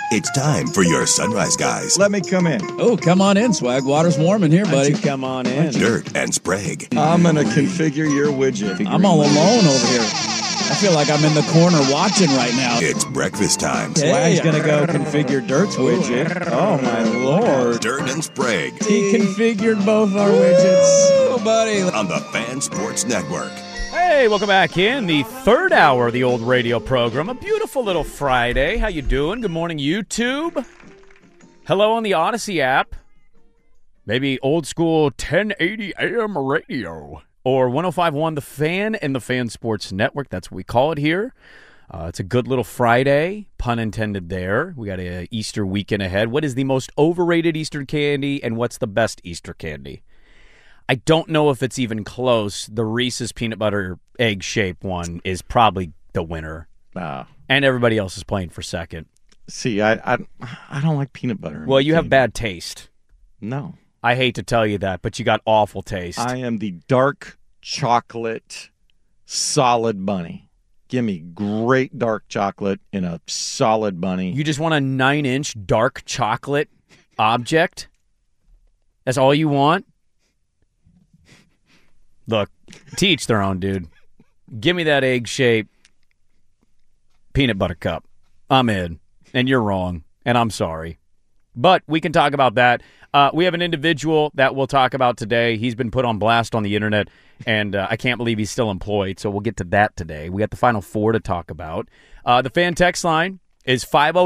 It's time for your Sunrise Guys. Let me come in. Oh, come on in, Swag. Water's warm in here, buddy. Why don't you come on in. Dirt and Sprague. I'm going to configure your widget. I'm all alone over here. I feel like I'm in the corner watching right now. It's breakfast time. Swag's going to go configure Dirt's widget. Oh, my Lord. Dirt and Sprague He configured both our widgets. Oh, buddy. on the Fan Sports Network. Hey, welcome back in the third hour of the old radio program. A beautiful little Friday. How you doing? Good morning, YouTube. Hello on the Odyssey app. Maybe old school 1080 AM radio. Or 105.1 The Fan and the Fan Sports Network. That's what we call it here. It's a good little Friday, pun intended there. We got an Easter weekend ahead. What is the most overrated Easter candy, and what's the best Easter candy? I don't know if it's even close. The Reese's peanut butter egg shape one is probably the winner. And everybody else is playing for second. See, I don't like peanut butter. Well, you have bad taste. No. I hate to tell you that, but you got awful taste. I am the dark chocolate solid bunny. Give me great dark chocolate in a solid bunny. You just want a 9-inch dark chocolate object? That's all you want? Look, teach their own, dude. Give me that egg-shaped peanut butter cup. I'm in, and you're wrong, and I'm sorry. But we can talk about that. We have an individual that we'll talk about today. He's been put on blast on the internet, and I can't believe he's still employed, so we'll get to that today. We got the Final Four to talk about. The fan text line is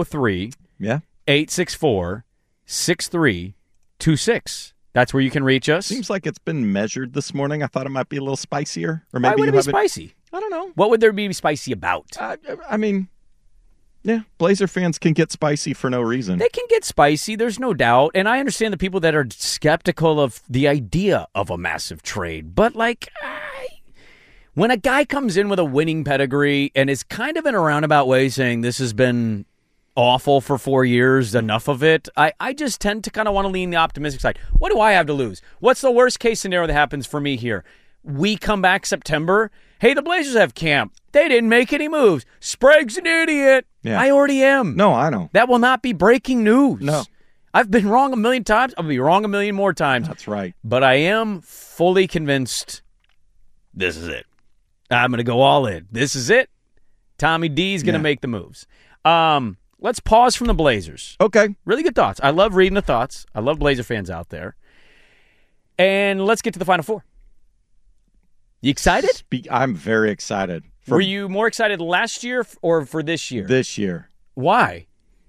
503-864-6326. That's where you can reach us. Seems like it's been measured this morning. I thought it might be a little spicier. Or maybe Why would it be spicy? I don't know. What would there be spicy about? I mean, yeah, Blazer fans can get spicy for no reason. They can get spicy, there's no doubt. And I understand the people that are skeptical of the idea of a massive trade. But, when a guy comes in with a winning pedigree and is kind of in a roundabout way saying this has been awful for 4 years, enough of it, I just tend to kind of want to lean the optimistic side. What do I have to lose? What's the worst case scenario that happens for me here? We come back September. Hey, the Blazers have camp. They didn't make any moves. Sprague's an idiot. Yeah. I already am. No, I know. That will not be breaking news. No. I've been wrong a million times. I'll be wrong a million more times. That's right. But I am fully convinced this is it. I'm going to go all in. This is it. Tommy D's going to make the moves. Let's pause from the Blazers. Okay. Really good thoughts. I love reading the thoughts. I love Blazer fans out there. And let's get to the Final Four. You excited? I'm very excited. Were you more excited last year or for this year? This year. Why?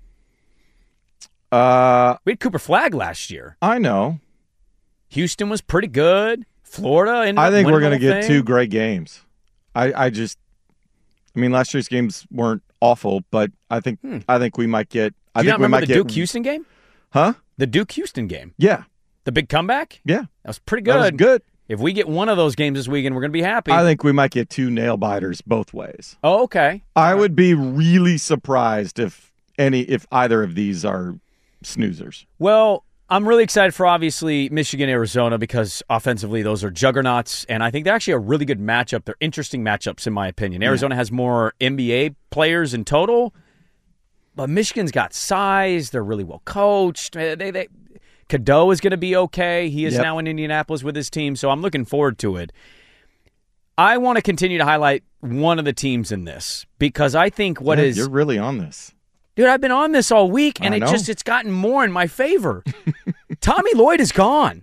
We had Cooper Flagg last year. I know. Houston was pretty good. Florida. I think we're going to get two great games. I mean, last year's games weren't awful, but I think we might get. Do you not remember the Duke Houston game? Huh? The Duke Houston game. Yeah. The big comeback. Yeah. That was pretty good. That was good. If we get one of those games this weekend, we're going to be happy. I think we might get two nail biters both ways. Oh, okay. I would be really surprised if either of these are snoozers. Well, I'm really excited for, obviously, Michigan, Arizona, because offensively those are juggernauts, and I think they're actually a really good matchup. They're interesting matchups, in my opinion. Arizona has more NBA players in total, but Michigan's got size. They're really well coached. Cadeau is going to be okay. He is now in Indianapolis with his team, so I'm looking forward to it. I want to continue to highlight one of the teams in this because I think you're really on this. Dude, I've been on this all week, and it's gotten more in my favor. Tommy Lloyd is gone.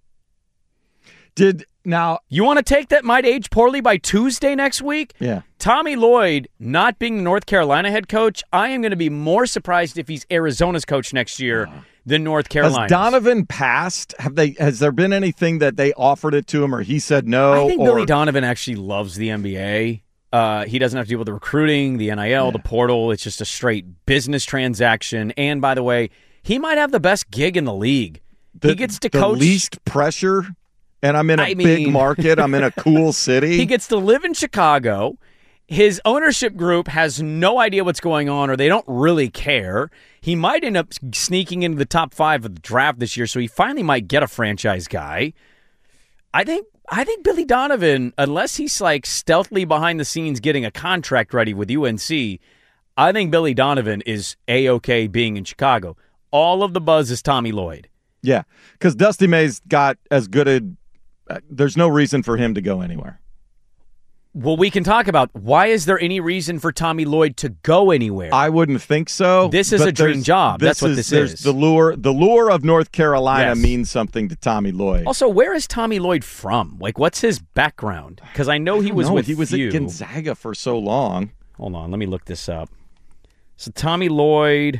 You want to take that might age poorly by Tuesday next week? Yeah. Tommy Lloyd not being the North Carolina head coach, I am going to be more surprised if he's Arizona's coach next year than North Carolina. Has Donovan passed? Has there been anything that they offered it to him or he said no? I think Billy Donovan actually loves the NBA. He doesn't have to deal with the recruiting, the NIL, the portal. It's just a straight business transaction. And by the way, he might have the best gig in the league. He gets to coach. The least pressure, and I'm in a big market. I'm in a cool city. He gets to live in Chicago. His ownership group has no idea what's going on, or they don't really care. He might end up sneaking into the top 5 of the draft this year, so he finally might get a franchise guy. I think Billy Donovan, unless he's like stealthily behind the scenes getting a contract ready with UNC, I think Billy Donovan is A-OK being in Chicago. All of the buzz is Tommy Lloyd. Yeah, because Dusty May's got as good a there's no reason for him to go anywhere. Well, we can talk about why is there any reason for Tommy Lloyd to go anywhere? I wouldn't think so. This is a dream job. That's what this is. The lure of North Carolina Yes. means something to Tommy Lloyd. Also, where is Tommy Lloyd from? Like, what's his background? Because I know he was with he was you. at Gonzaga for so long. Hold on, let me look this up. So Tommy Lloyd,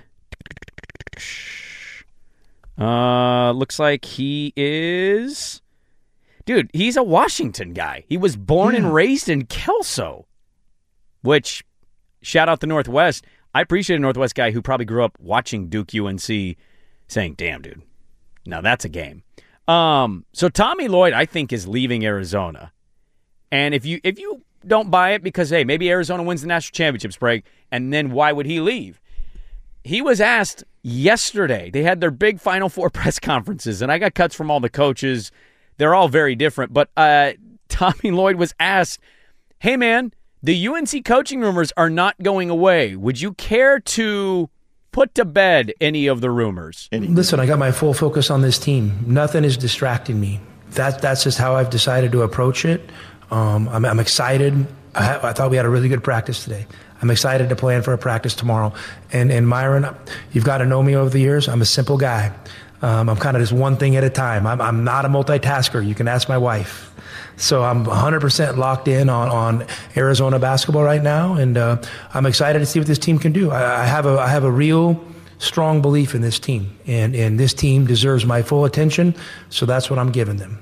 looks like he is, dude, he's a Washington guy. He was born and raised in Kelso, which, shout out the Northwest. I appreciate a Northwest guy who probably grew up watching Duke UNC saying, damn, dude, now that's a game. So Tommy Lloyd, I think, is leaving Arizona. And if you don't buy it because, hey, maybe Arizona wins the national championship, Sprague, and then why would he leave? He was asked yesterday. They had their big Final Four press conferences, and I got cuts from all the coaches. They're all very different. But Tommy Lloyd was asked, hey, man, the UNC coaching rumors are not going away. Would you care to put to bed any of the rumors? Listen, I got my full focus on this team. Nothing is distracting me. That's just how I've decided to approach it. I'm excited. I thought we had a really good practice today. I'm excited to plan for a practice tomorrow. And Myron, you've got to know me over the years. I'm a simple guy. I'm kind of just one thing at a time. I'm not a multitasker. You can ask my wife. So I'm 100% locked in on Arizona basketball right now, and I'm excited to see what this team can do. I have a real strong belief in this team, and this team deserves my full attention, so that's what I'm giving them.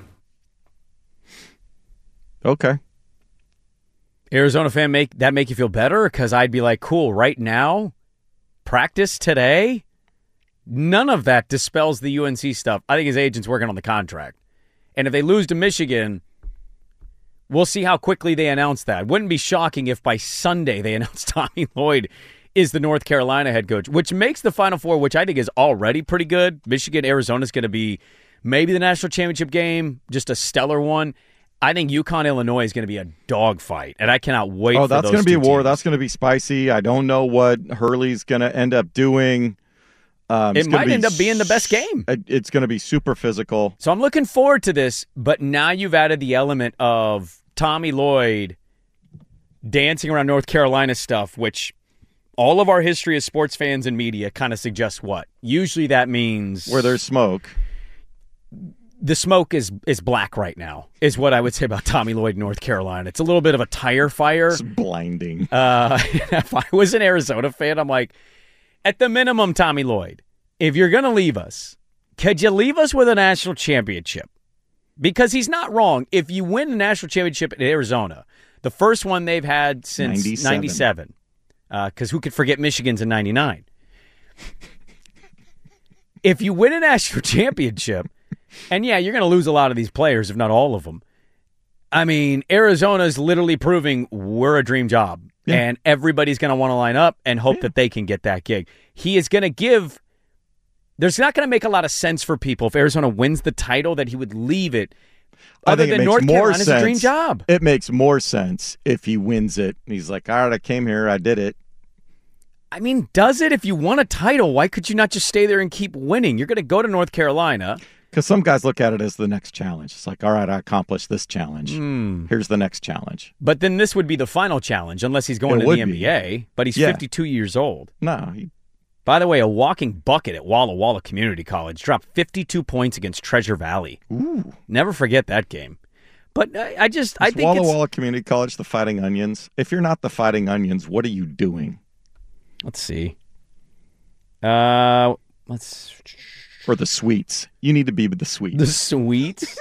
Okay. Arizona fan, make you feel better? Because I'd be like, cool, right now, practice today? None of that dispels the UNC stuff. I think his agent's working on the contract. And if they lose to Michigan, we'll see how quickly they announce that. Wouldn't be shocking if by Sunday they announce Tommy Lloyd is the North Carolina head coach, which makes the Final Four, which I think is already pretty good. Michigan, Arizona is going to be maybe the national championship game, just a stellar one. I think UConn, Illinois is going to be a dogfight, and I cannot wait for those two teams. Oh, that's going to be a war. That's going to be spicy. I don't know what Hurley's going to end up doing. It might end up being the best game. It's going to be super physical. So I'm looking forward to this, but now you've added the element of Tommy Lloyd dancing around North Carolina stuff, which all of our history as sports fans and media kind of suggests what? Usually that means... where there's smoke. The smoke is black right now, is what I would say about Tommy Lloyd, North Carolina. It's a little bit of a tire fire. It's blinding. If I was an Arizona fan, I'm like, at the minimum, Tommy Lloyd, if you're going to leave us, could you leave us with a national championship? Because he's not wrong. If you win a national championship in Arizona, the first one they've had since 97, because who could forget Michigan's in 99? If you win a national championship, and yeah, you're going to lose a lot of these players, if not all of them. I mean, Arizona's literally proving we're a dream job. Yeah. And everybody's going to want to line up and hope that they can get that gig. He is going to give... There's not going to make a lot of sense for people if Arizona wins the title that he would leave it. Other than North Carolina's a dream job. It makes more sense if he wins it. He's like, all right, I came here, I did it. I mean, does it? If you won a title, why could you not just stay there and keep winning? You're going to go to North Carolina... Because some guys look at it as the next challenge. It's like, all right, I accomplished this challenge. Here's the next challenge. But then this would be the final challenge, unless he's going to the NBA. But he's 52 years old. No. By the way, a walking bucket at Walla Walla Community College dropped 52 points against Treasure Valley. Ooh. Never forget that game. But I think Walla Walla Community College the Fighting Onions? If you're not the Fighting Onions, what are you doing? Let's see. Or the Sweets. You need to be with the Sweets. The Sweets?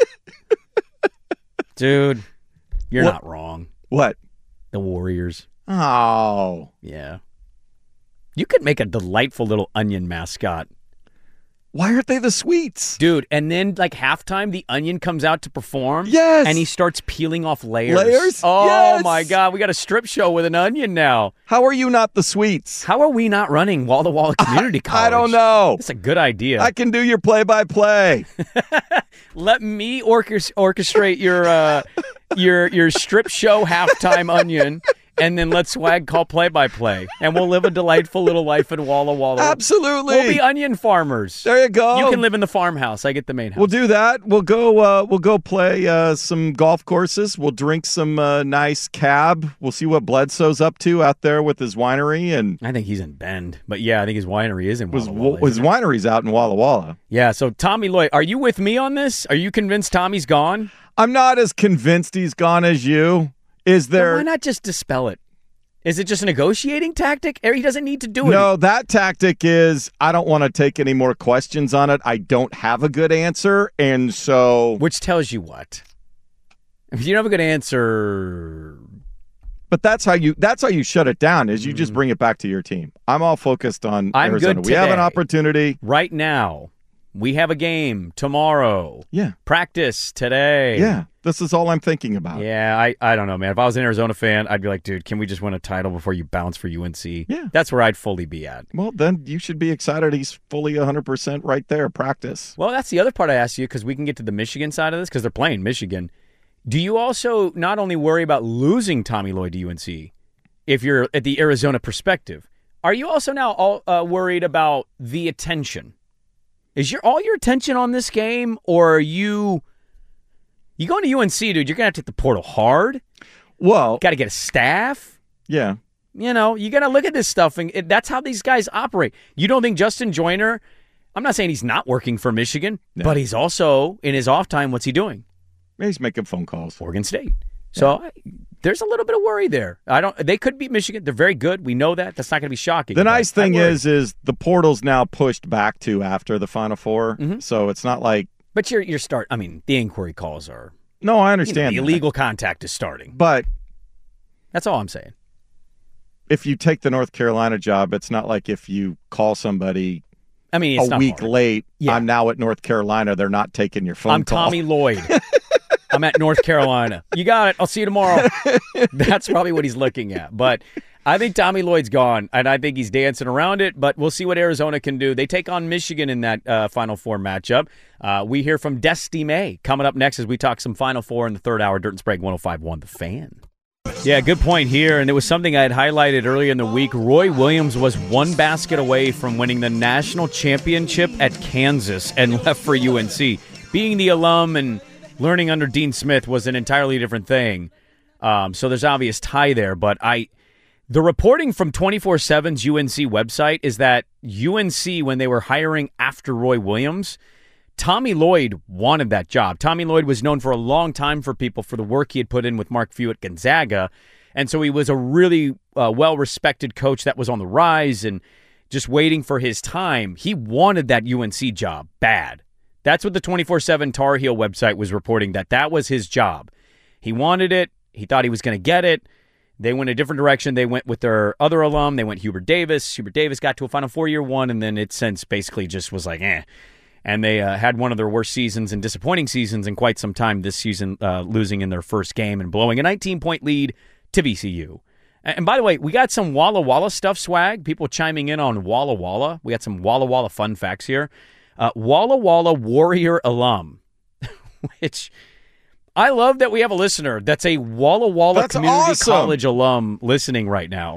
Dude, you're not wrong. What? The Warriors. Oh. Yeah. You could make a delightful little onion mascot. Why aren't they the Sweets? Dude, and then like halftime, the onion comes out to perform. Yes. And he starts peeling off layers. Layers? Oh, yes. My God. We got a strip show with an onion now. How are you not the Sweets? How are we not running Walla Walla Community College? I don't know. That's a good idea. I can do your play-by-play. Let me orchestrate your strip show halftime onion, and then let Swag call play-by-play, and we'll live a delightful little life in Walla Walla. Absolutely. We'll be onion farmers. There you go. You can live in the farmhouse. I get the main house. We'll do that. We'll go play some golf courses. We'll drink some nice cab. We'll see what Bledsoe's up to out there with his winery. And I think he's in Bend. But yeah, I think his winery is in Walla Walla. His winery's out in Walla Walla. Yeah, so Tommy Lloyd, are you with me on this? Are you convinced Tommy's gone? I'm not as convinced he's gone as you. Is there? Then why not just dispel it? Is it just a negotiating tactic? He doesn't need to do it. No, that tactic is I don't want to take any more questions on it. I don't have a good answer, and so which tells you what? If you don't have a good answer, but that's how you shut it down. Is you just bring it back to your team. I'm all focused on Arizona. Good we have an opportunity right now. We have a game tomorrow. Yeah. Practice today. Yeah. This is all I'm thinking about. Yeah, I don't know, man. If I was an Arizona fan, I'd be like, dude, can we just win a title before you bounce for UNC? Yeah. That's where I'd fully be at. Well, then you should be excited. He's fully 100% right there, practice. Well, that's the other part I asked you because we can get to the Michigan side of this because they're playing Michigan. Do you also not only worry about losing Tommy Lloyd to UNC if you're at the Arizona perspective, are you also now worried about the attention? Is all your attention on this game, or are you going to UNC, dude? You're going to have to hit the portal hard. Well, got to get a staff. Yeah. You know, you got to look at this stuff, and that's how these guys operate. You don't think Justin Joyner, I'm not saying he's not working for Michigan, but he's also, in his off time, what's he doing? He's making phone calls. Oregon State. So there's a little bit of worry there. They could beat Michigan. They're very good. We know that. That's not going to be shocking. The nice thing is the portal's now pushed back to after the Final Four, so it's not like. But your start. I mean, the inquiry calls are. No, I understand. The illegal contact is starting. But that's all I'm saying. If you take the North Carolina job, it's not like if you call somebody. I mean, it's a week hard. late. Yeah. I'm now at North Carolina. They're not taking your phone call. I'm Tommy Lloyd. I'm at North Carolina. You got it. I'll see you tomorrow. That's probably what he's looking at. But I think Tommy Lloyd's gone, and I think he's dancing around it, but we'll see what Arizona can do. They take on Michigan in that Final Four matchup. We hear from Dusty May coming up next as we talk some Final Four in the third hour. Dirt and Sprague 105.1 The Fan. Yeah, good point here, and it was something I had highlighted earlier in the week. Roy Williams was one basket away from winning the national championship at Kansas and left for UNC. Being the alum and learning under Dean Smith was an entirely different thing. So there's obvious tie there, but the reporting from 24/7's UNC website is that UNC, when they were hiring after Roy Williams, Tommy Lloyd wanted that job. Tommy Lloyd was known for a long time for people for the work he had put in with Mark Few at Gonzaga, and so he was a really well-respected coach that was on the rise and just waiting for his time. He wanted that UNC job bad. That's what the 24/7 Tar Heel website was reporting, that was his job. He wanted it. He thought he was going to get it. They went a different direction. They went with their other alum. They went Hubert Davis. Hubert Davis got to a Final Four year one, and then it since basically just was like, eh. And they had one of their worst seasons and disappointing seasons in quite some time this season, losing in their first game and blowing a 19-point lead to VCU. And by the way, we got some Walla Walla stuff, Swag. People chiming in on Walla Walla. We got some Walla Walla fun facts here. Walla Walla Warrior alum, which I love that we have a listener that's a Walla Walla Community College alum listening right now.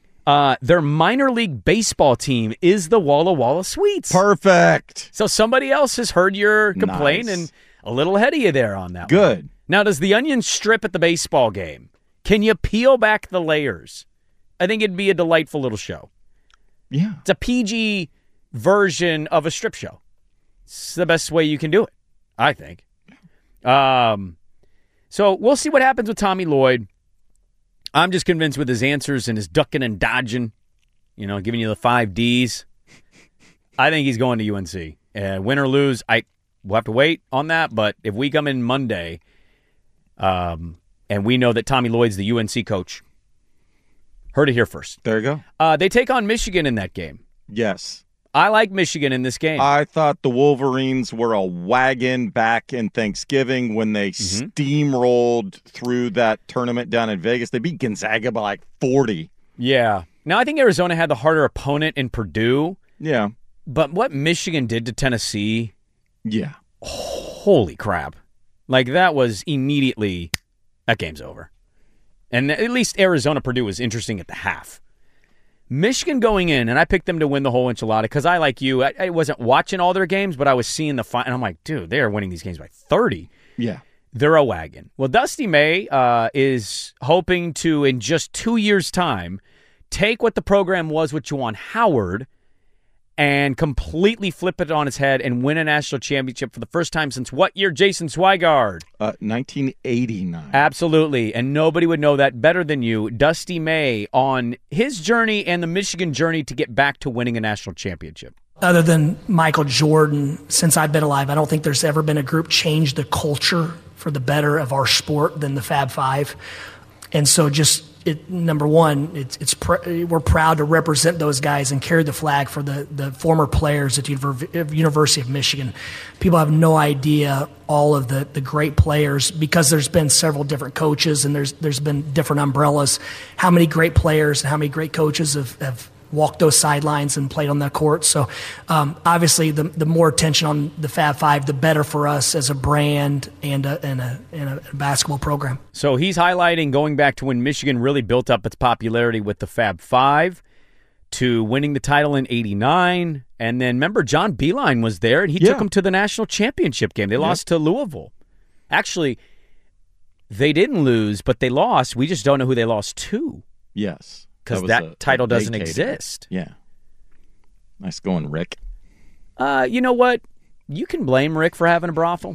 Their minor league baseball team is the Walla Walla Sweets. Perfect. So somebody else has heard your complaint and a little ahead of you there on that. Good. One. Now, does the onion strip at the baseball game? Can you peel back the layers? I think it'd be a delightful little show. Yeah. It's a PG version of a strip show. It's the best way you can do it, I think. So we'll see what happens with Tommy Lloyd. I'm just convinced with his answers and his ducking and dodging, giving you the 5 Ds. I think he's going to UNC. Win or lose, we'll have to wait on that. But if we come in Monday and we know that Tommy Lloyd's the UNC coach, heard it here first. There you go. They take on Michigan in that game. Yes. I like Michigan in this game. I thought the Wolverines were a wagon back in Thanksgiving when they steamrolled through that tournament down in Vegas. They beat Gonzaga by like 40. Yeah. Now, I think Arizona had the harder opponent in Purdue. Yeah. But what Michigan did to Tennessee, yeah, holy crap. Like, that was immediately, that game's over. And at least Arizona-Purdue was interesting at the half. Michigan going in, and I picked them to win the whole enchilada because I, like you, I wasn't watching all their games, but I was seeing the final, and I'm like, dude, they are winning these games by 30. Yeah. They're a wagon. Well, Dusty May is hoping to, in just 2 years' time, take what the program was with Juwan Howard and completely flip it on its head and win a national championship for the first time since what year, Jason Swigard? 1989. Absolutely, and nobody would know that better than you. Dusty May on his journey and the Michigan journey to get back to winning a national championship. Other than Michael Jordan, since I've been alive, I don't think there's ever been a group change the culture for the better of our sport than the Fab Five. And so number one, we're proud to represent those guys and carry the flag for the former players at the University of Michigan. People have no idea all of the great players because there's been several different coaches and there's been different umbrellas. How many great players and how many great coaches have walked those sidelines and played on that court. So obviously the more attention on the Fab Five, the better for us as a brand and a basketball program. So he's highlighting going back to when Michigan really built up its popularity with the Fab Five to winning the title in 89. And then remember, John Beilein was there and he took them to the national championship game. They lost to Louisville. Actually, they didn't lose, but they lost. We just don't know who they lost to. Yes. Because that title doesn't exist. Yeah. Nice going, Rick. You know what? You can blame Rick for having a brothel.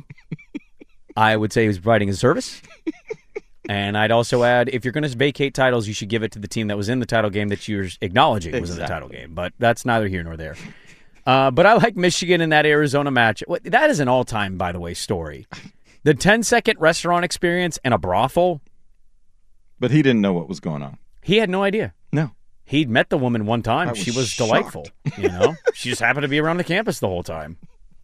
I would say he was providing a service. And I'd also add, if you're going to vacate titles, you should give it to the team that was in the title game that you're acknowledging was in the title game. But that's neither here nor there. But I like Michigan in that Arizona match. That is an all-time, by the way, story. The 10-second restaurant experience and a brothel. But he didn't know what was going on. He had no idea. No. He'd met the woman one time. She was delightful. You know, she just happened to be around the campus the whole time.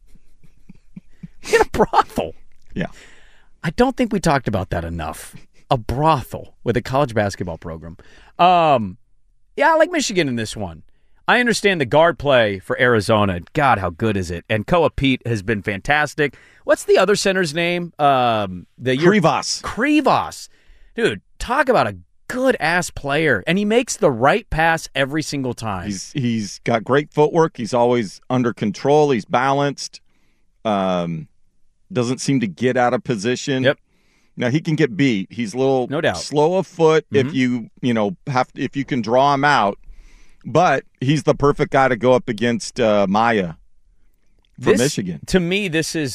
In a brothel. Yeah. I don't think we talked about that enough. A brothel with a college basketball program. Yeah, I like Michigan in this one. I understand the guard play for Arizona. God, how good is it? And Koa Pete has been fantastic. What's the other center's name? Krivas. Krivas. Dude, talk about a good-ass player, and he makes the right pass every single time. He's got great footwork. He's always under control. He's balanced. Doesn't seem to get out of position. Yep. Now, he can get beat. He's a little no doubt slow of foot if you can draw him out. But he's the perfect guy to go up against Maya for Michigan. To me, this is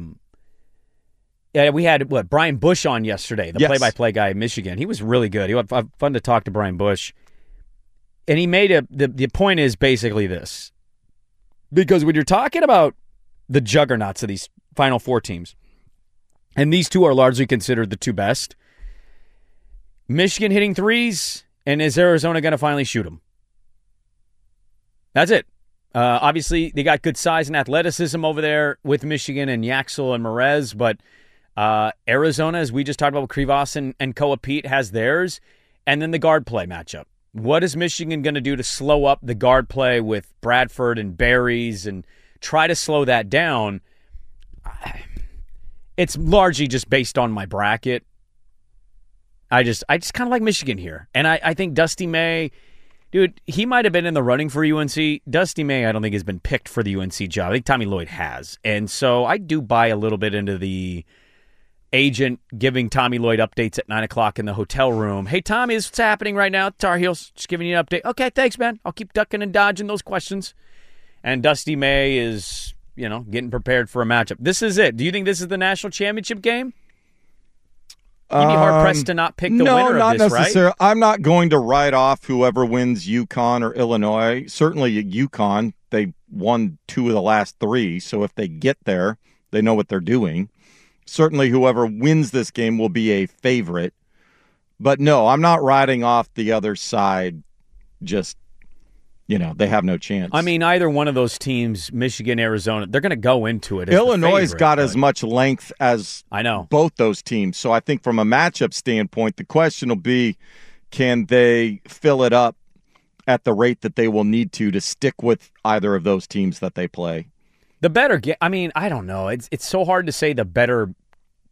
we had Brian Bush on yesterday, the play-by-play guy in Michigan. He was really good. It was fun to talk to Brian Bush. And he made the point is basically this. Because when you're talking about the juggernauts of these Final Four teams, and these two are largely considered the two best, Michigan hitting threes, and is Arizona going to finally shoot them? That's it. Obviously, they got good size and athleticism over there with Michigan and Yaxel and Merez, but Arizona, as we just talked about with Krivas and Koa Pete, has theirs, and then the guard play matchup. What is Michigan going to do to slow up the guard play with Bradford and Berries and try to slow that down? It's largely just based on my bracket. I just kind of like Michigan here. And I think Dusty May, dude, he might have been in the running for UNC. Dusty May, I don't think has been picked for the UNC job. I think Tommy Lloyd has. And so I do buy a little bit into the agent giving Tommy Lloyd updates at 9 o'clock in the hotel room. Hey, Tommy, this is what's happening right now at Tar Heels. Just giving you an update. Okay, thanks, man. I'll keep ducking and dodging those questions. And Dusty May is, getting prepared for a matchup. This is it. Do you think this is the national championship game? You'd be hard-pressed to not pick the winner of this, right? No, not necessarily. I'm not going to write off whoever wins UConn or Illinois. Certainly at UConn, they won 2 of the last 3, so if they get there, they know what they're doing. Certainly whoever wins this game will be a favorite. But no, I'm not writing off the other side. Just, they have no chance. I mean, either one of those teams, Michigan, Arizona, they're going to go into it as Illinois got as much length as both those teams. So I think from a matchup standpoint, the question will be, can they fill it up at the rate that they will need to stick with either of those teams that they play? The better I don't know. It's so hard to say the better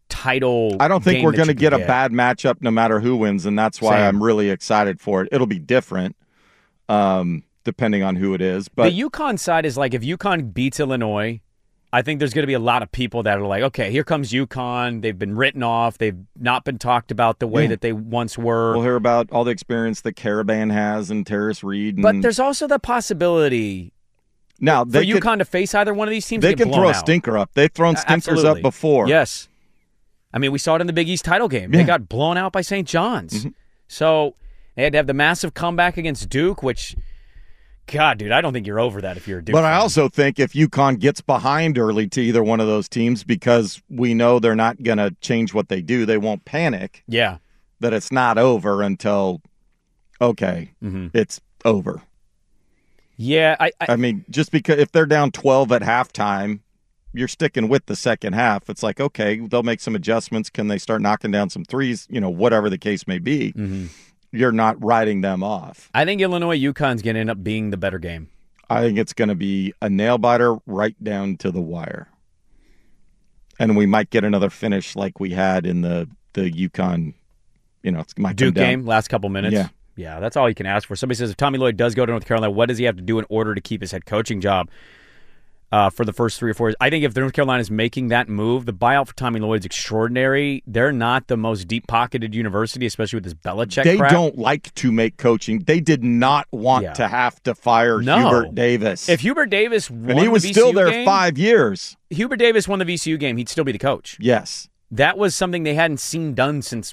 title. I don't think game we're that going to you get a could bad matchup no matter who wins, and that's why Same. I'm really excited for it. It'll be different depending on who it is. But the UConn side is like if UConn beats Illinois, I think there's going to be a lot of people that are like, okay, here comes UConn. They've been written off. They've not been talked about the way that they once were. we'll hear about all the experience that Caravan has and Terrace Reed. And But there's also the possibility now for they UConn to face either one of these teams. They and get can blown throw a out. stinker up. They've thrown stinkers Absolutely. up before. Yes. I mean, we saw it in the Big East title game. Yeah. They got blown out by St. John's. So they had to have the massive comeback against Duke, which, God, dude, I don't think you're over that if you're a Duke But fan. I also think if UConn gets behind early to either one of those teams, because we know they're not going to change what they do, they won't panic Yeah. that it's not over until, it's over. Yeah, I mean, just because if they're down 12 at halftime, you're sticking with the second half. It's like, okay, they'll make some adjustments. Can they start knocking down some threes? Whatever the case may be. You're not writing them off. I think Illinois-UConn's going to end up being the better game. I think it's going to be a nail-biter right down to the wire. And we might get another finish like we had in the UConn, it's might Duke come down. game, last couple minutes. Yeah. Yeah, that's all you can ask for. Somebody says if Tommy Lloyd does go to North Carolina, what does he have to do in order to keep his head coaching job for the first 3 or 4 years? I think if North Carolina is making that move, the buyout for Tommy Lloyd's extraordinary. They're not the most deep-pocketed university, especially with this Belichick They crap. don't like to make coaching. They did not want to have to fire Hubert Davis. If Hubert Davis won and he was the VCU still there game, 5 years. Hubert Davis won the VCU game, he'd still be the coach. Yes. That was something they hadn't seen done since,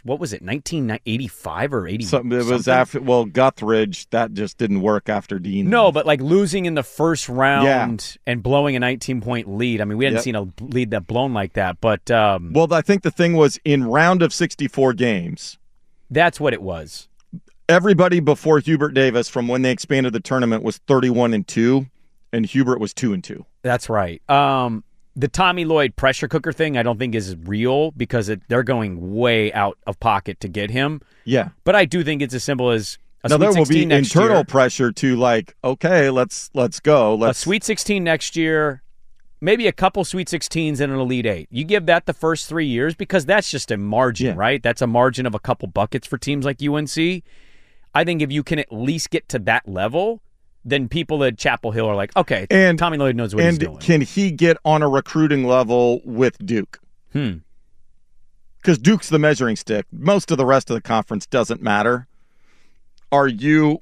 1985 or 80? It was after, Guthridge, that just didn't work after Dean. No, but like losing in the first round and blowing a 19-point lead. I mean, we hadn't seen a lead that blown like that. But well, I think the thing was in round of 64 games. That's what it was. Everybody before Hubert Davis from when they expanded the tournament was 31-2, and Hubert was 2-2. That's right. The Tommy Lloyd pressure cooker thing I don't think is real because they're going way out of pocket to get him. Yeah. But I do think it's as simple as a now Sweet there will 16 be next internal year. pressure to okay, let's go. A Sweet 16 next year, maybe a couple Sweet 16s and an Elite 8. You give that the first 3 years because that's just a margin, right? That's a margin of a couple buckets for teams like UNC. I think if you can at least get to that level, then people at Chapel Hill are like, okay, and Tommy Lloyd knows what he's doing. And can he get on a recruiting level with Duke? Because Duke's the measuring stick. Most of the rest of the conference doesn't matter. Are you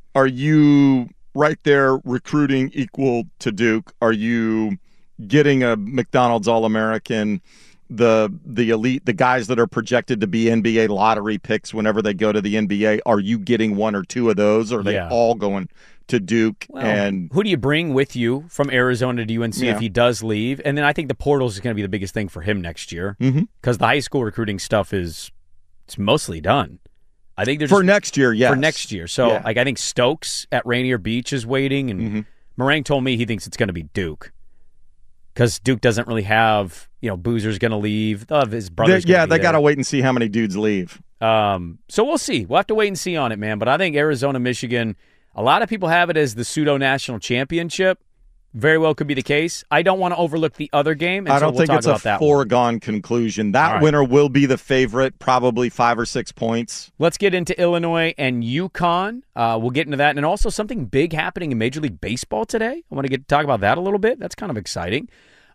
right there recruiting equal to Duke? Are you getting a McDonald's All-American, the elite, the guys that are projected to be NBA lottery picks whenever they go to the NBA? Are you getting one or two of those? Or are they all going to Duke? Well, and who do you bring with you from Arizona to UNC if he does leave? And then I think the portals is going to be the biggest thing for him next year because the high school recruiting stuff it's mostly done. I think they're for next year, yes. For next year. So I think Stokes at Rainier Beach is waiting, and Meringue told me he thinks it's going to be Duke because Duke doesn't really have, Boozer's going to leave. His brother's going to be they got to wait and see how many dudes leave. So we'll see. We'll have to wait and see on it, man. But I think Arizona, Michigan, a lot of people have it as the pseudo-national championship. Very well could be the case. I don't want to overlook the other game, and I don't so think we'll it's talk a about that foregone conclusion. That right. winner will be the favorite, probably 5 or 6 points. Let's get into Illinois and UConn. We'll get into that, and also something big happening in Major League Baseball today. I want to talk about that a little bit. That's kind of exciting.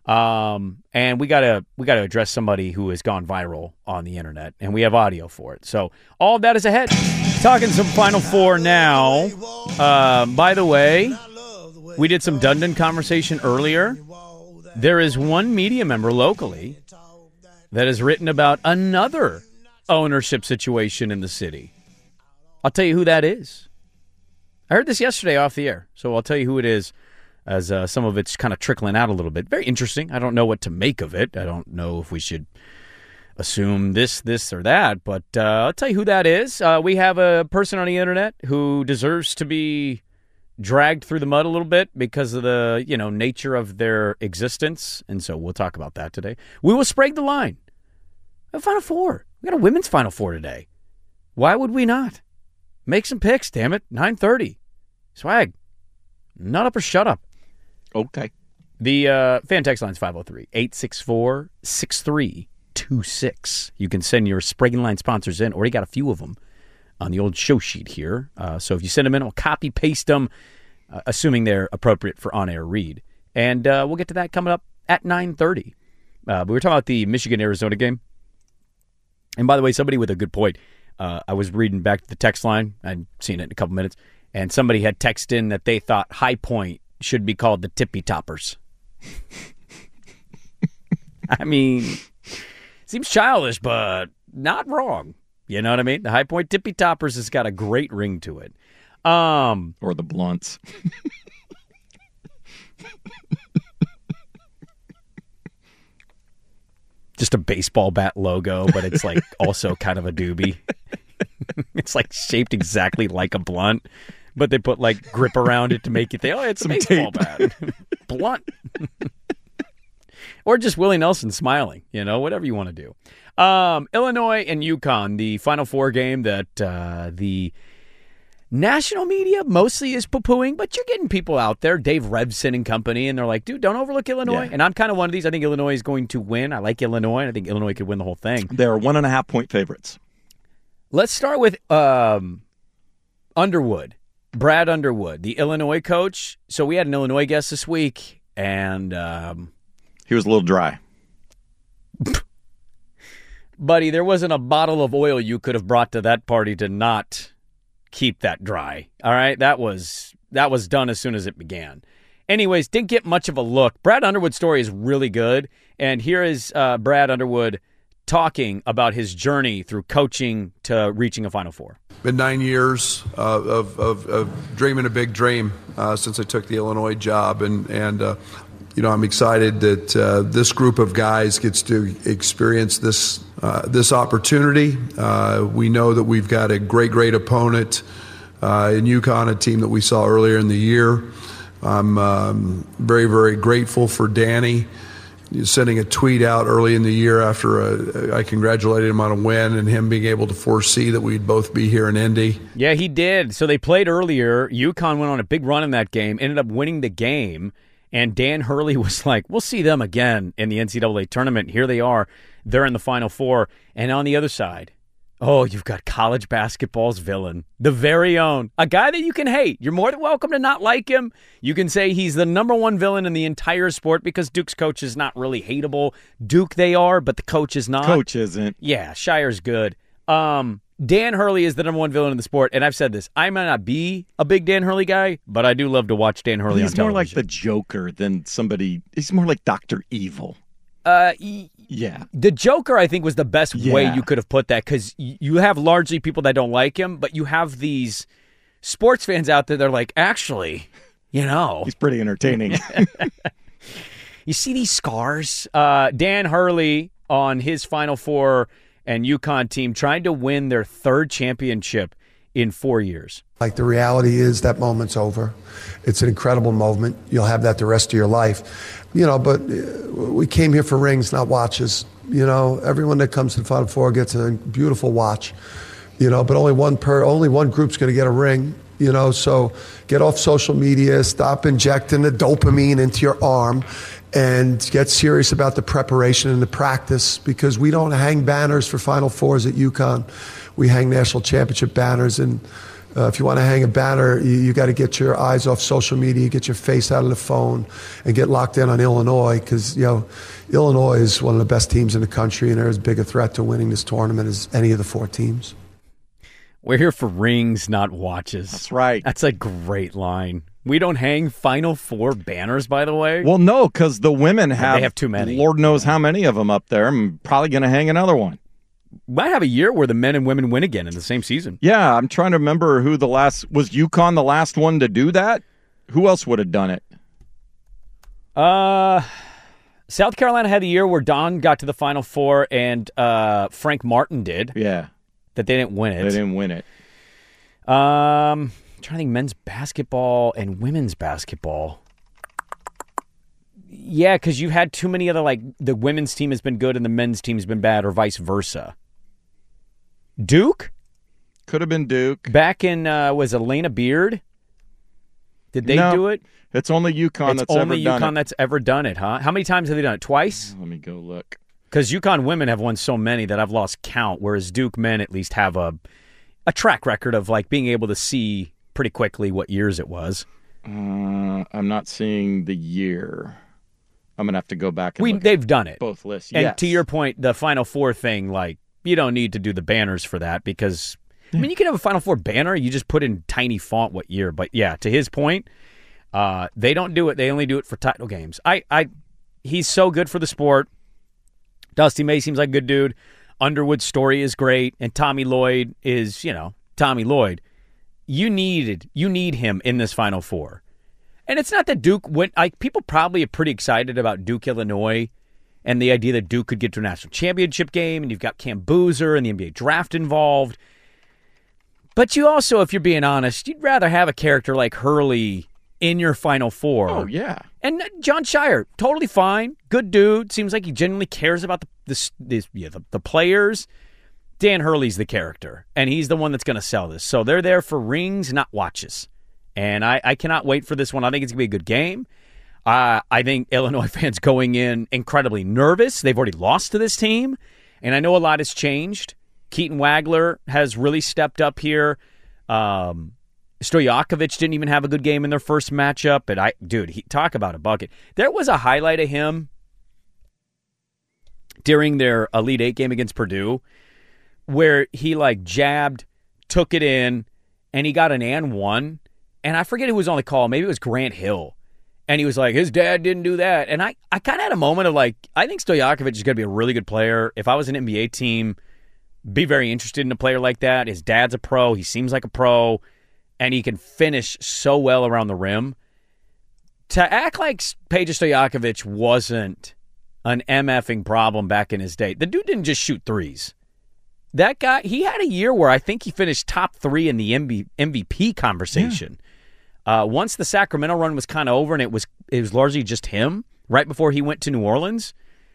And we gotta address somebody who has gone viral on the internet, and we have audio for it. So all of that is ahead. Talking some Final Four now. By the way, we did some Dundon conversation earlier. There is one media member locally that has written about another ownership situation in the city. I'll tell you who that is. I heard this yesterday off the air, so I'll tell you who it is as some of it's kind of trickling out a little bit. Very interesting. I don't know what to make of it. I don't know if we should assume this, or that, but I'll tell you who that is. We have a person on the internet who deserves to be dragged through the mud a little bit because of the nature of their existence, and so we'll talk about that today. We will sprague the line. A Final Four. We got a women's Final Four today. Why would we not? Make some picks, damn it. 9:30. Swag. Nut up or shut up. Okay. The fan text line is 503-864-63 888-203-1026. You can send your Sprague Line sponsors in. Already got a few of them on the old show sheet here. So if you send them in, I'll copy-paste them, assuming they're appropriate for on-air read. And we'll get to that coming up at 9:30. But we were talking about the Michigan-Arizona game. And by the way, somebody with a good point. I was reading back the text line. I'd seen it in a couple minutes. And somebody had texted in that they thought High Point should be called the Tippy Toppers. I mean, seems childish, but not wrong. You know what I mean? The High Point Tippy Toppers has got a great ring to it. Or the Blunts. Just a baseball bat logo, but it's like also kind of a doobie. It's like shaped exactly like a blunt, but they put like grip around it to make you think, oh, it's a baseball bat. Blunt. Or just Willie Nelson smiling, whatever you want to do. Illinois and UConn, the Final Four game that the national media mostly is poo-pooing, but you're getting people out there, Dave Revson and company, and they're like, dude, don't overlook Illinois. Yeah. And I'm kind of one of these. I think Illinois is going to win. I like Illinois, and I think Illinois could win the whole thing. They're 1.5-point favorites. Let's start with Underwood, Brad Underwood, the Illinois coach. So we had an Illinois guest this week, and he was a little dry. Buddy, there wasn't a bottle of oil you could have brought to that party to not keep that dry. All right, that was done as soon as it began. Anyways, didn't get much of a look. Brad Underwood's story is really good, and here is Brad Underwood talking about his journey through coaching to reaching a Final Four. Been 9 years of dreaming a big dream since I took the Illinois job, and I'm excited that this group of guys gets to experience this opportunity. We know that we've got a great opponent in UConn, a team that we saw earlier in the year. I'm very, very grateful for Danny sending a tweet out early in the year after I congratulated him on a win and him being able to foresee that we'd both be here in Indy. Yeah, he did. So they played earlier. UConn went on a big run in that game, ended up winning the game. And Dan Hurley was like, we'll see them again in the NCAA tournament. Here they are. They're in the Final Four. And on the other side, you've got college basketball's villain, the very own, a guy that you can hate. You're more than welcome to not like him. You can say he's the number one villain in the entire sport because Duke's coach is not really hateable. Duke they are, but the coach is not. Coach isn't. Yeah, Shire's good. Dan Hurley is the number one villain in the sport, and I've said this. I might not be a big Dan Hurley guy, but I do love to watch Dan Hurley on television. He's more like the Joker than somebody. He's more like Dr. Evil. Yeah. The Joker, I think, was the best way you could have put that because you have largely people that don't like him, but you have these sports fans out there that are like, actually, He's pretty entertaining. You see these scars? Dan Hurley on his Final Four and UConn team trying to win their third championship in 4 years. Like the reality is that moment's over. It's an incredible moment. You'll have that the rest of your life. But we came here for rings, not watches. Everyone that comes to the Final Four gets a beautiful watch. But only one group's going to get a ring. So get off social media, stop injecting the dopamine into your arm, and get serious about the preparation and the practice, because we don't hang banners for Final Fours at UConn. We hang national championship banners, and if you want to hang a banner, you got to get your eyes off social media, get your face out of the phone, and get locked in on Illinois, because Illinois is one of the best teams in the country, and they're as big a threat to winning this tournament as any of the four teams. We're here for rings, not watches. That's right. That's a great line. We don't hang Final Four banners, by the way. Well, no, because the women they have too many. Lord knows how many of them up there. I'm probably going to hang another one. Might have a year where the men and women win again in the same season. Yeah, I'm trying to remember who was UConn the last one to do that? Who else would have done it? South Carolina had a year where Don got to the Final Four and Frank Martin did. Yeah. That they didn't win it. They didn't win it. I'm trying to think men's basketball and women's basketball. Yeah, because you've had too many other, the women's team has been good and the men's team has been bad, or vice versa. Duke? Could have been Duke. Back in, was Elena Beard? Did they do it? It's only UConn that's ever done it. It's only UConn that's ever done it, huh? How many times have they done it? Twice? Let me go look. Because UConn women have won so many that I've lost count, whereas Duke men at least have a track record of like being able to see pretty quickly what years it was. I'm not seeing the year. I'm going to have to go back and look they've done it. Both lists. And yes. to your point, the Final Four thing, like, you don't need to do the banners for that because, I mean, you can have a Final Four banner. You just put in tiny font what year. But, yeah, to his point, they don't do it. They only do it for title games. He's so good for the sport. Dusty May seems like a good dude. Underwood's story is great. And Tommy Lloyd is, Tommy Lloyd. You need him in this Final Four. And it's not that Duke went. People probably are pretty excited about Duke, Illinois, and the idea that Duke could get to a national championship game, and you've got Cam Boozer and the NBA draft involved. But you also, if you're being honest, you'd rather have a character like Hurley in your Final Four. Oh, yeah. And John Shire, totally fine. Good dude. Seems like he genuinely cares about the players. Dan Hurley's the character, and he's the one that's going to sell this. So they're there for rings, not watches. And I cannot wait for this one. I think it's going to be a good game. I think Illinois fans going in incredibly nervous. They've already lost to this team, and I know a lot has changed. Keaton Wagler has really stepped up here. Stojakovic didn't even have a good game in their first matchup. But talk about a bucket. There was a highlight of him during their Elite Eight game against Purdue where he jabbed, took it in, and he got an and one. And I forget who was on the call. Maybe it was Grant Hill. And he was like, his dad didn't do that. And I kind of had a moment of I think Stojakovic is going to be a really good player. If I was an NBA team, be very interested in a player like that. His dad's a pro. He seems like a pro. And he can finish so well around the rim. To act like Peja Stojakovic wasn't an MFing problem back in his day. The dude didn't just shoot threes. That guy, he had a year where I think he finished top 3 in the MVP conversation. Yeah. Once the Sacramento run was kind of over and it was largely just him right before he went to New Orleans,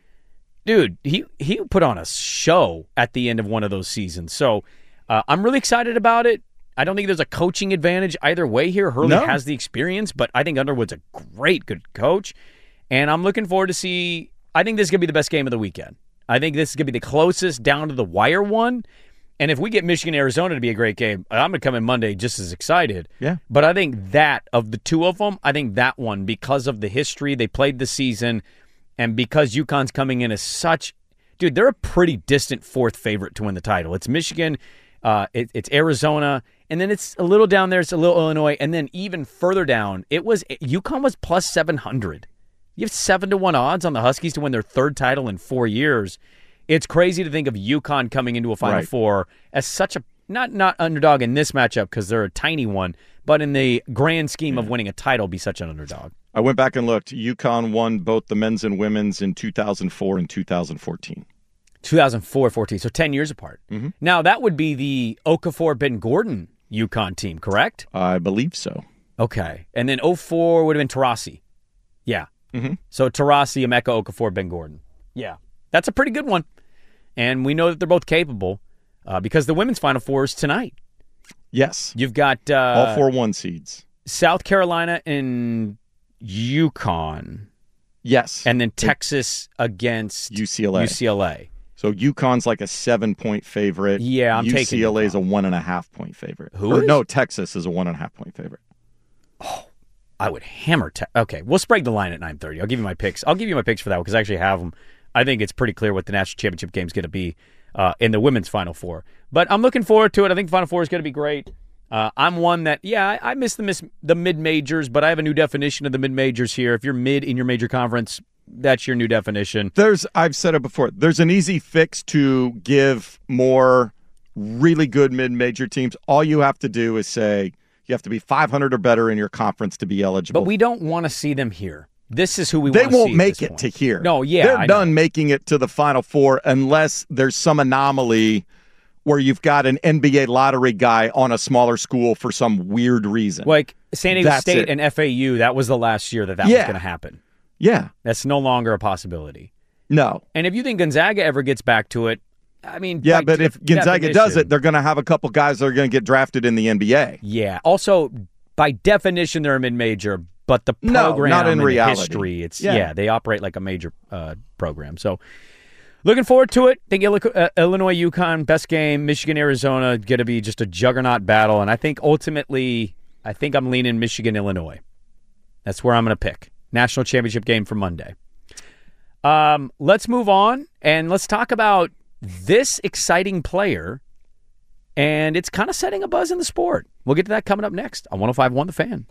dude, he put on a show at the end of one of those seasons. So I'm really excited about it. I don't think there's a coaching advantage either way here. Hurley has the experience, but I think Underwood's a good coach. And I'm looking forward to see, I think this is going to be the best game of the weekend. I think this is going to be the closest down to the wire one. And if we get Michigan-Arizona to be a great game, I'm going to come in Monday just as excited. Yeah. But I think that, of the two of them, I think that one, because of the history they played this season and because UConn's coming in as such, dude, they're a pretty distant fourth favorite to win the title. It's Michigan, it's Arizona, and then it's a little down there, it's a little Illinois, and then even further down, UConn was plus 700. You have 7-1 odds on the Huskies to win their third title in 4 years. It's crazy to think of UConn coming into a Final Four as such a, not underdog in this matchup because they're a tiny one, but in the grand scheme of winning a title, be such an underdog. I went back and looked. UConn won both the men's and women's in 2004 and 2014. 2004-14, so 10 years apart. Mm-hmm. Now, that would be the Okafor-Ben Gordon UConn team, correct? I believe so. Okay. And then 04 would have been Taurasi. Yeah. Mm-hmm. So Taurasi, Emeka, Okafor, Ben Gordon. Yeah. That's a pretty good one. And we know that they're both capable because the women's Final Four is tonight. Yes. You've got all 4 1 seeds. South Carolina and UConn. Yes. And then Texas against UCLA. So UConn's like a 7-point favorite. Yeah, I'm taking UCLA is a 1.5-point favorite. No, Texas is a 1.5-point favorite. Oh, I would hammer Okay, we'll spread the line at 9:30. I'll give you my picks. I'll give you my picks for that because I actually have them. I think it's pretty clear what the national championship game is going to be in the women's Final Four. But I'm looking forward to it. I think Final Four is going to be great. I'm one that, I miss the mid-majors, but I have a new definition of the mid-majors here. If you're mid in your major conference, that's your new definition. I've said it before, there's an easy fix to give more really good mid-major teams. All you have to do is say you have to be 500 or better in your conference to be eligible. But we don't want to see them here. This is who we want to see. They won't make it to here. No, yeah. They're done making it to the Final Four unless there's some anomaly where you've got an NBA lottery guy on a smaller school for some weird reason. Like San Diego State and FAU, that was the last year that was going to happen. Yeah. That's no longer a possibility. No. And if you think Gonzaga ever gets back to it, I mean... Yeah, but if Gonzaga does it, they're going to have a couple guys that are going to get drafted in the NBA. Yeah. Also, by definition, they're a mid-major, but the program not in reality. History, they operate like a major program. So, Looking forward to it. Think Illinois, UConn, best game. Michigan, Arizona, going to be just a juggernaut battle. And I think ultimately, I'm leaning Michigan, Illinois. That's where I'm going to pick. National championship game for Monday. Let's move on, and let's talk about this exciting player, and it's kind of setting a buzz in the sport. We'll get to that coming up next on 105.1 The Fan.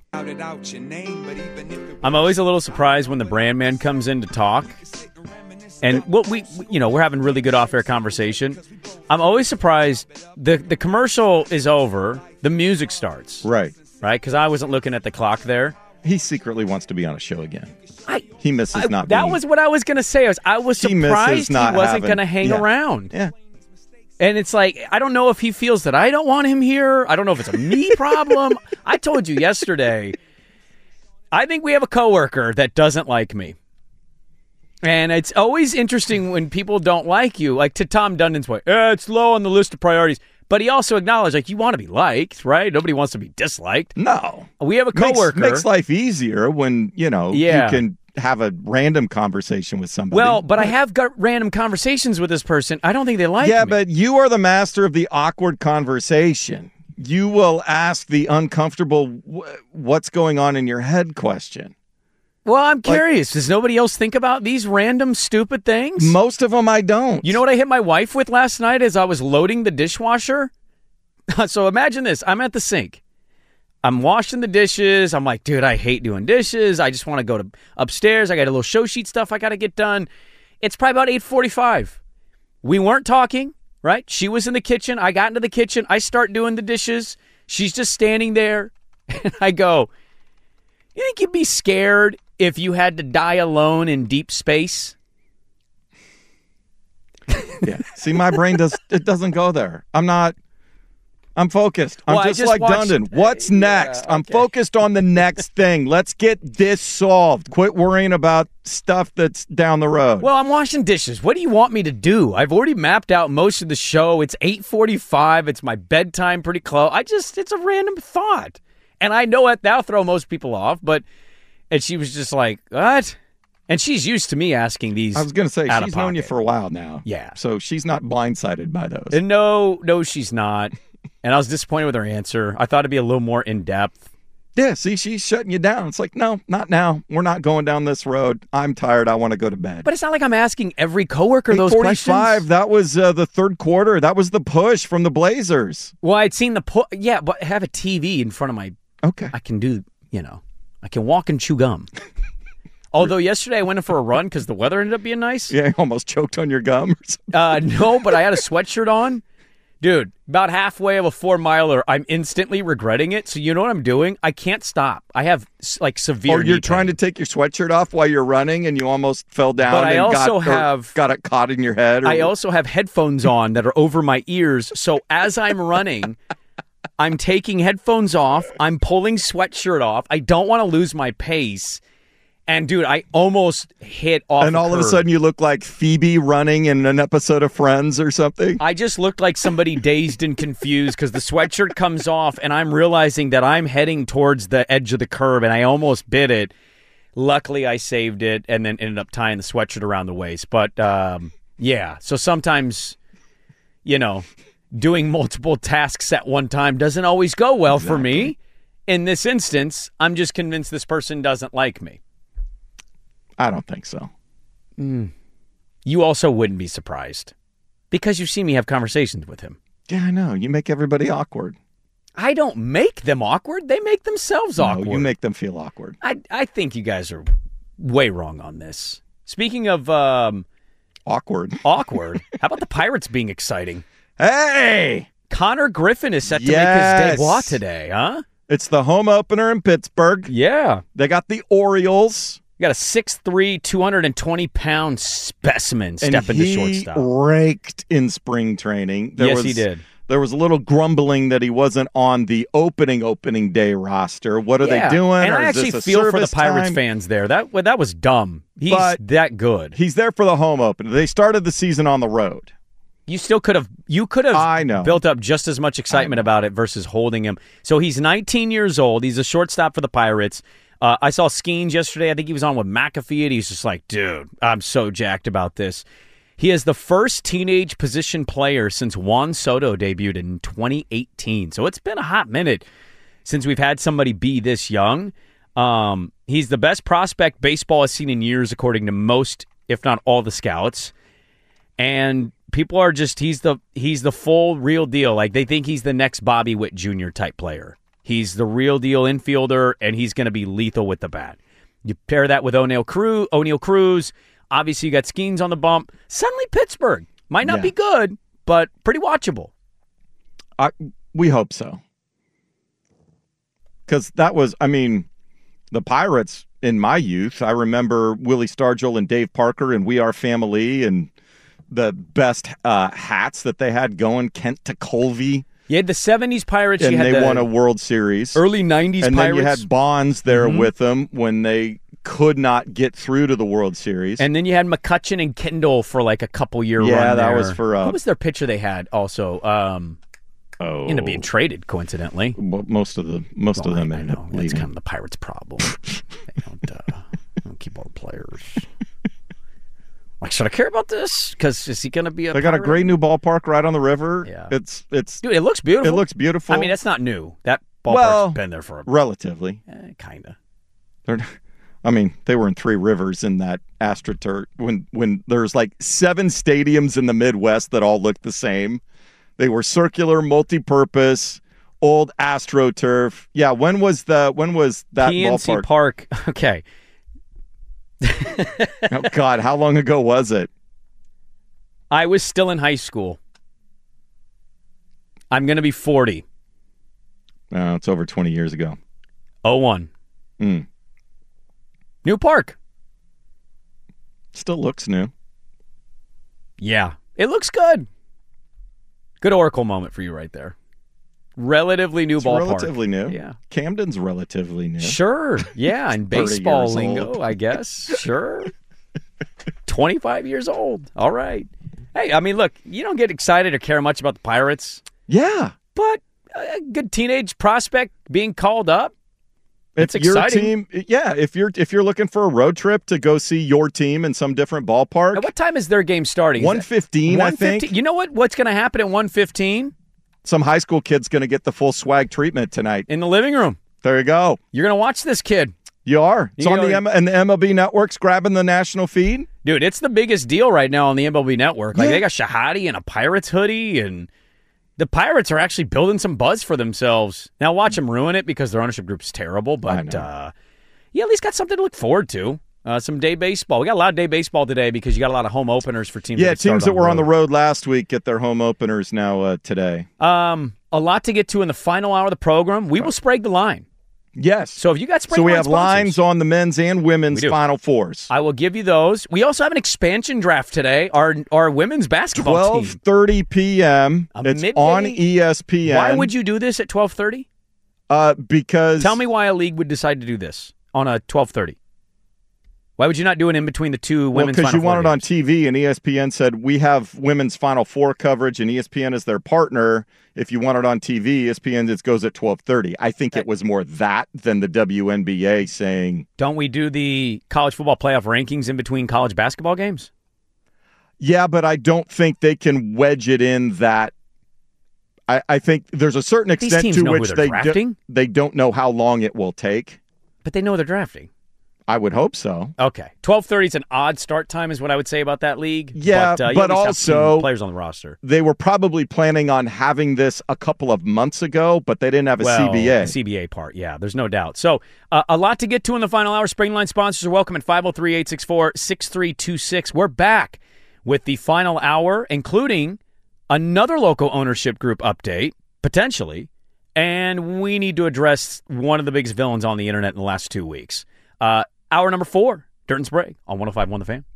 I'm always a little surprised when the brand man comes in to talk, and we're having really good off-air conversation. I'm always surprised the commercial is over, the music starts. Right. Because I wasn't looking at the clock there. He secretly wants to be on a show again. He misses not being. That was what I was going to say. I was surprised he wasn't going to hang around. Yeah. And it's like, I don't know if he feels that I don't want him here. I don't know if it's a me problem. I told you yesterday, I think we have a coworker that doesn't like me. And it's always interesting when people don't like you, like to Tom Dundon's way. It's low on the list of priorities. But he also acknowledged, like, you want to be liked, right? Nobody wants to be disliked. No. We have a coworker. Makes life easier when, you can have a random conversation with somebody. Well, but I have got random conversations with this person. I don't think they like me. Yeah, but you are the master of the awkward conversation. You will ask the uncomfortable, what's going on in your head question. Well, I'm curious. Does nobody else think about these random, stupid things? Most of them I don't. You know what I hit my wife with last night as I was loading the dishwasher? So imagine this. I'm at the sink. I'm washing the dishes. I'm like, dude, I hate doing dishes. I just want to go to upstairs. I got a little show sheet stuff I got to get done. It's probably about 8:45. We weren't talking, right? She was in the kitchen. I got into the kitchen. I start doing the dishes. She's just standing there. And I go, you think you'd be scared if you had to die alone in deep space? Yeah. See, my brain doesn't go there. I'm focused. I'm just like Dundon. What's next? Okay. I'm focused on the next thing. Let's get this solved. Quit worrying about stuff that's down the road. Well, I'm washing dishes. What do you want me to do? I've already mapped out most of the show. It's 8:45. It's my bedtime pretty close. It's a random thought. And I know that'll throw most people off, and she was just like, what? And she's used to me asking these. I was going to say, she's known you pocket. for a while now. Yeah. So she's not blindsided by those. And no, she's not. And I was disappointed with her answer. I thought it'd be a little more in-depth. Yeah, see, she's shutting you down. It's like, no, not now. We're not going down this road. I'm tired. I want to go to bed. But it's not like I'm asking every coworker those questions. That was the third quarter. That was the push from the Blazers. Well, I'd seen the push. Yeah, but I have a TV in front of my... Okay. I can do, I can walk and chew gum. Although yesterday I went in for a run because the weather ended up being nice. Yeah, you almost choked on your gum or something. No, but I had a sweatshirt on. Dude, about halfway of a 4-miler, I'm instantly regretting it. So you know what I'm doing? I can't stop. I have severe. Or you're trying to take your sweatshirt off while you're running, and you almost fell down. But I also got it caught in your head. I also have headphones on that are over my ears. So as I'm running, I'm taking headphones off. I'm pulling sweatshirt off. I don't want to lose my pace. And, dude, I almost hit off And all of a sudden you look like Phoebe running in an episode of Friends or something. I just looked like somebody dazed and confused because the sweatshirt comes off and I'm realizing that I'm heading towards the edge of the curb and I almost bit it. Luckily, I saved it and then ended up tying the sweatshirt around the waist. But, yeah, so sometimes, doing multiple tasks at one time doesn't always go well for me. In this instance, I'm just convinced this person doesn't like me. I don't think so. You also wouldn't be surprised because you've seen me have conversations with him. Yeah, I know. You make everybody awkward. I don't make them awkward. They make themselves awkward. No, you make them feel awkward. I think you guys are way wrong on this. Speaking of awkward. How about the Pirates being exciting? Hey! Connor Griffin is set to make his debut today, huh? It's the home opener in Pittsburgh. Yeah. They got the Orioles. You got a 6'3", 220-pound specimen step into shortstop. He raked in spring training. He did. There was a little grumbling that he wasn't on the opening day roster. What are they doing? And I actually feel for the Pirates fans there. That was dumb. He's that good. He's there for the home opener. They started the season on the road. You still could have built up just as much excitement about it versus holding him. So he's 19 years old. He's a shortstop for the Pirates. I saw Skeens yesterday. I think he was on with McAfee, and he's just like, dude, I'm so jacked about this. He is the first teenage position player since Juan Soto debuted in 2018. So it's been a hot minute since we've had somebody be this young. He's the best prospect baseball has seen in years, according to most, if not all, the scouts. And people are just, he's the full real deal. Like, they think he's the next Bobby Witt Jr. type player. He's the real deal infielder, and he's going to be lethal with the bat. You pair that with O'Neal Cruz. Obviously, you got Skeens on the bump. Suddenly, Pittsburgh might not be good, but pretty watchable. We hope so. Because that was, the Pirates in my youth. I remember Willie Stargell and Dave Parker and We Are Family and the best hats that they had going. Kent Tekulve. You had the 70s Pirates. And you had they won a World Series. Early 90s Pirates. And then you had Bonds there with them when they could not get through to the World Series. And then you had McCutchen and Kendall for like a couple-year run Yeah, that there. was for... Who was their pitcher they had also? Ended up being traded, coincidentally. Most of them ended up leaving. That's kind of the Pirates' problem. They don't keep all the players. Like, should I care about this? Because is he going to be a They got a great new ballpark right on the river. Yeah. It's Dude, it looks beautiful. It looks beautiful. That's not new. That ballpark's been there for relatively. Kind of. They were in Three Rivers in that AstroTurf when there's like 7 stadiums in the Midwest that all look the same. They were circular, multi-purpose, old AstroTurf. Yeah, when was that PNC ballpark? Park. Okay. Oh God, how long ago was it? I was still in high school. I'm going to be 40. No, it's over 20 years ago. 01. New park. Still looks new. Yeah, it looks good. Good Oracle moment for you right there. Relatively new ballpark. Relatively new. Yeah. Camden's relatively new. Sure. Yeah, and baseball lingo, I guess. Sure. 25 years old. All right. Hey, look, you don't get excited or care much about the Pirates. Yeah. But a good teenage prospect being called up. It's your exciting. Team. Yeah, if you're looking for a road trip to go see your team in some different ballpark. At what time is their game starting? 1:15, I think. You know what's going to happen at 1:15? Some high school kid's going to get the full swag treatment tonight. In the living room. There you go. You're going to watch this kid. You are. It's on the MLB Network's grabbing the national feed. Dude, it's the biggest deal right now on the MLB Network. Like, they got Shahadi in a Pirates hoodie, and the Pirates are actually building some buzz for themselves. Now watch them ruin it because their ownership group is terrible, but at least got something to look forward to. Some day baseball. We got a lot of day baseball today because you got a lot of home openers for teams. Yeah, teams that were on the road last week get their home openers now today. A lot to get to in the final hour of the program. We will Sprague the line. Yes. So if you got Sprague So we line have sponsors, lines on the men's and women's Final Fours. I will give you those. We also have an expansion draft today. Our women's basketball team. 12:30 p.m. It's midday? on ESPN. Why would you do this at 12:30? Because tell me why a league would decide to do this on a 12:30. Why would you not do it in between the two women's Final Four? Because you want it on TV, and ESPN said, we have women's Final Four coverage, and ESPN is their partner. If you want it on TV, ESPN it goes at 12:30. I think it was more that than the WNBA saying... Don't we do the college football playoff rankings in between college basketball games? Yeah, but I don't think they can wedge it in that... I think there's a certain extent to which they don't know how long it will take. But they know they're drafting. I would hope so. Okay. 12:30 is an odd start time is what I would say about that league. Yeah, but also players on the roster. They were probably planning on having this a couple of months ago, but they didn't have a CBA. The CBA part, yeah, there's no doubt. So a lot to get to in the final hour. Sprague Line sponsors are welcome at 503-864-6326. We're back with the final hour, including another local ownership group update, potentially, and we need to address one of the biggest villains on the internet in the last 2 weeks. Hour number 4, Dirt and Sprague on 105.1 The Fan.